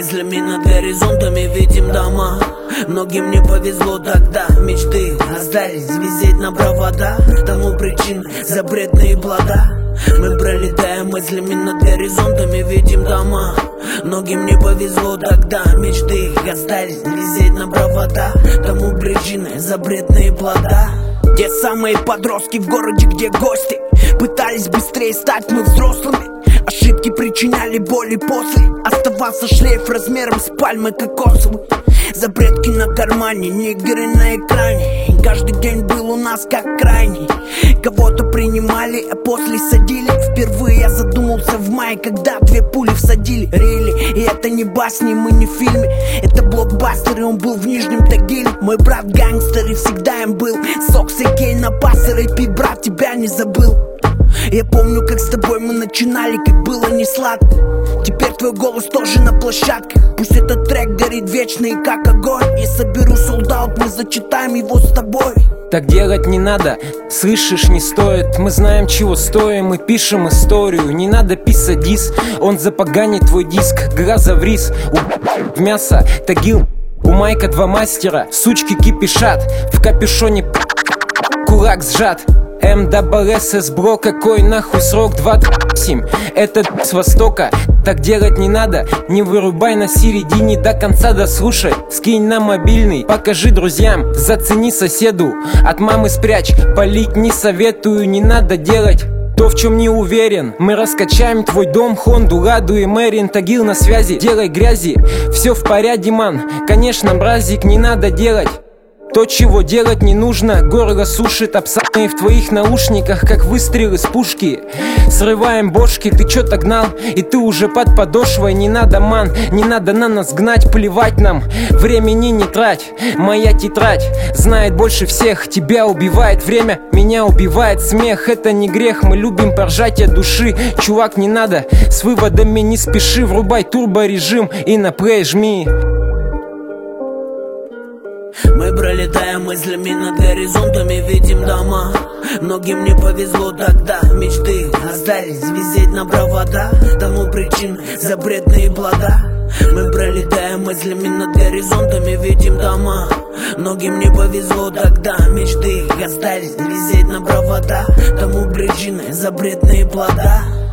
мыслями над горизонтами видим дома. Многим не повезло тогда, мечты остались висеть на проводах. Тому причин запретные плода. Мы пролетаем мыслями над горизонтами видим дома. Многим не повезло тогда, мечты остались висеть на проводах. Тому причины запретные плода. Те самые подростки в городе, где гости пытались быстрее стать мы взрослыми. Ошибки причиняли боли после. Оставался шлейф размером с пальмы кокосовой. Запретки на кармане, нигеры на экране. И каждый день был у нас как крайний. Кого-то принимали, а после садили. Впервые я задумался в мае, когда 2 пули всадили. Рели, и это не басни, мы не в фильме. Это блокбастер, и он был в Нижнем Тагиле. Мой брат гангстер, и всегда им был. Сокс и Кей на пас, рэпи, брат, тебя не забыл. Я помню, как с тобой мы начинали, как было не сладко. Теперь твой голос тоже на площадке. Пусть этот трек горит вечно и как огонь. Я соберу солдат, мы зачитаем его с тобой. Так делать не надо, слышишь, не стоит. Мы знаем, чего стоим, мы пишем историю. Не надо писать дис, он запоганит твой диск. Глаза в рис, в мясо, Тагил. У Майка 2 мастера, сучки кипишат. В капюшоне кулак сжат. МСС бро, какой нахуй срок 27. Это с востока, так делать не надо. Не вырубай на середине, до конца дослушай. Скинь на мобильный, покажи друзьям. Зацени соседу, от мамы спрячь. Палить не советую, не надо делать то, в чем не уверен. Мы раскачаем твой дом, Хонду, Ладу и Мэрин. Тагил на связи, делай грязи. Все в порядке, ман. Конечно, бразик, не надо делать то, чего делать не нужно. Горло сушит, обсанные в твоих наушниках, как выстрелы с пушки. Срываем бошки, ты чё-то гнал, и ты уже под подошвой. Не надо, ман, не надо на нас гнать, плевать нам. Времени не трать, моя тетрадь знает больше всех. Тебя убивает время, меня убивает смех. Это не грех, мы любим поржать от души. Чувак, не надо, с выводами не спеши. Врубай турборежим и на плей жми. Мы пролетаем мыслями над горизонтами видим дома. Многим не повезло тогда, мечты остались висеть на проводах. Тому причин запретные плода. Мы пролетаем мыслями над горизонтами видим дома. Многим не повезло тогда, мечты остались висеть на проводах. Тому причины запретные плода.